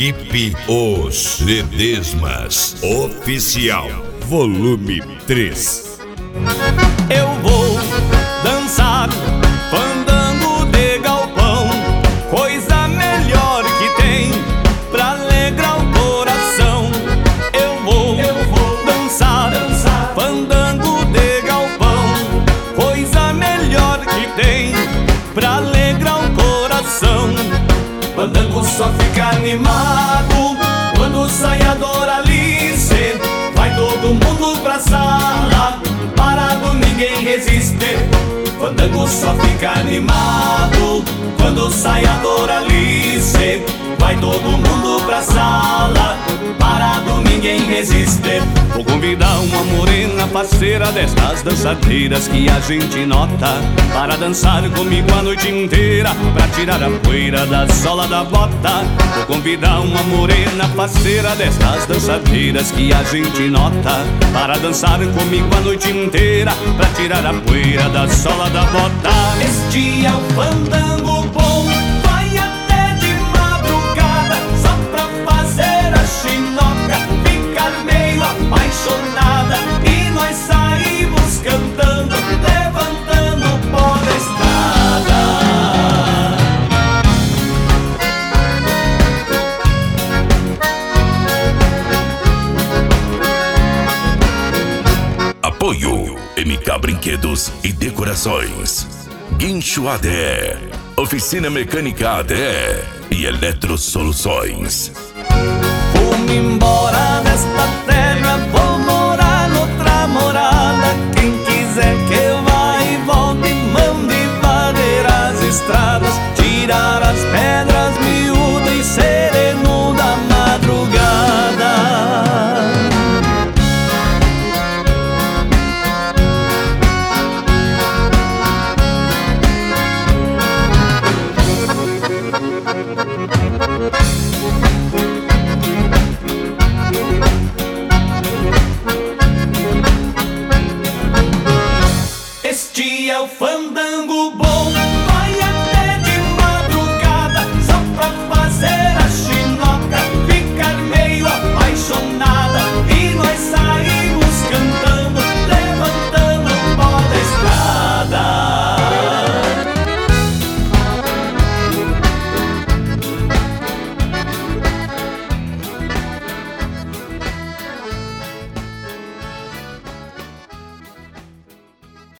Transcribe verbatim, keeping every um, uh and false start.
Equipe Os Ledesmas Oficial, volume três. Eu vou dançar fandango de galpão, coisa melhor que tem pra alegrar o coração. Eu vou, eu vou dançar, dançar fandango de galpão, coisa melhor que tem pra alegrar o coração. Fandango só fica animado quando sai a Doralice. Vai todo mundo pra sala, parado ninguém resiste. Fandango só fica animado quando sai a Doralice. Vai todo mundo pra sala, parado ninguém resiste. Vou convidar uma morena parceira destas dançadeiras que a gente nota, para dançar comigo a noite inteira, pra tirar a poeira da sola da bota. Vou convidar uma morena parceira destas dançadeiras que a gente nota, para dançar comigo a noite inteira, pra tirar a poeira da sola da bota. Este é o fandango bom, vai até de madrugada, só pra fazer a chinoca ficar meio apaixonada. E nós saímos cantando, levantando o pó da estrada. Apoio M K Brinquedos e Decorações, Guincho A D E, Oficina Mecânica A D E e Eletro Soluções. Vou-me embora desta terra, vou morar noutra morada. Quem quiser que vá e volte, mande varrer as estradas, tirar as pedras miúdas e sereno da madrugada.